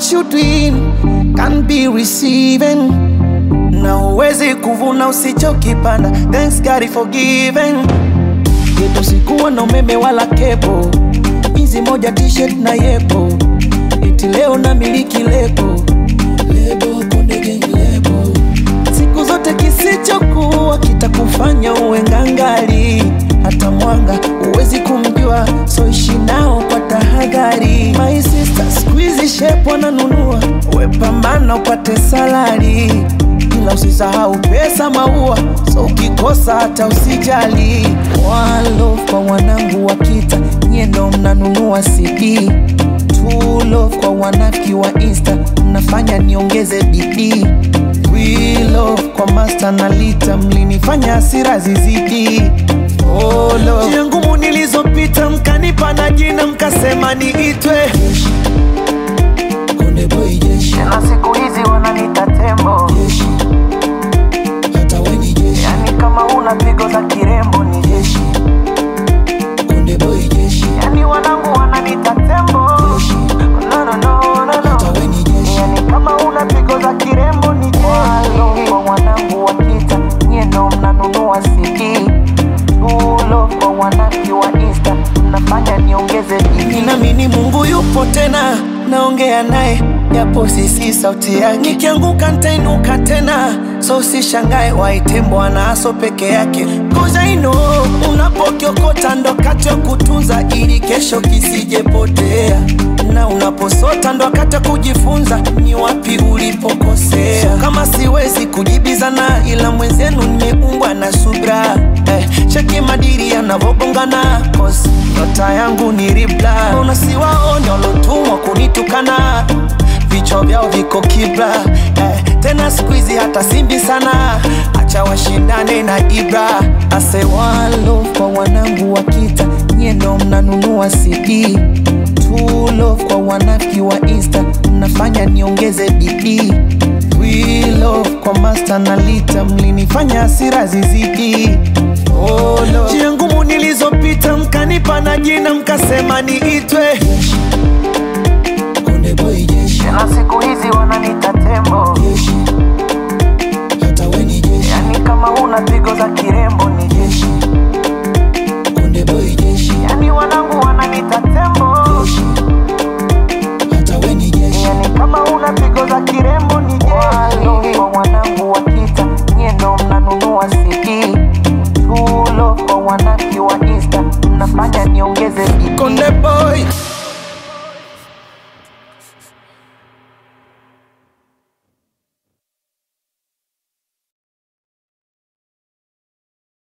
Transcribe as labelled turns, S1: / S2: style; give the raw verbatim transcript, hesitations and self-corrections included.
S1: what you doing can be receiving. Na uwezi kuvuna usichokipanda. Thanks God for giving. Yetu sikuwa na umeme wala kebo, hizi moja t-shirt na yepo. Eti leo na miliki lebo, lebo konde gang lebo. Siku zote kisichokuwa kitakufanya uwe ngangari. Hata mwanga uwezi kumjua, so ishi nao kwa tahadhari. My sister squeeze shape wananunua, we pambana upate salary. Ila usisahau pesa maua, so ukikosa hata usijali. One love kwa wanangu wa kita, nyie ndo mnanunua C D. Two love kwa wanafiki wa Insta, mnafanya niongeze bidii. We love kwa master na lita, mlinifanya hasira zizidi. Oh love, njia ngumu nilizopita mkanipa na jina mkasema niitwe Jeshi, Konde Boy Jeshi. Na siku hizi wananiita tembo Jeshi, hata we ni jeshi. Yani kama una pigo za kirembo ni jeshi, Konde Boy Jeshi. Yani wanangu wananiita tembo Jeshi, no no no no no, hata we ni jeshi. Yani kama una pigo za kirembo ni jeshi. Walo kwa wanangu wakita, nyie ndo mnanunua C D. Love kwa wanaki wa Insta, mnafanya niongeze bidii. Ninaamini Mungu yupo tena, naongea naye japo sisi sauti yake. Nikianguka nitainuka tena, so usishangae waite Bwana aso peke yake. Cause I know unapokiokota ndo kati ya kutunza ili kesho kisijepotea. Na unaposota ndo kati kujifunza ni wapi ulipokosea. So kama siwezi kujibizana, ila mwenzenu nimeumbwa na subra. Eh, cheki madiri yanavobongana, cause nyota yangu ni ribla. Unasiwaone walotumwa kunitukana, vichwa vyao viko kibla. Eh, tena squeezy hata simbi sana, acha washindane na Ibra. Ase one love kwa wanangu wakita, nyie ndo mnanunua C D. Two love kwa wanafiki wa Insta, mnafanya niongeze bidii. We love kwa master na lita, mlinifanya hasira zizidi. Oh love, njia ngumu nilizopita mkanipa na jina mkasema niitwe Jeshi, Konde Boy Jeshi. Na siku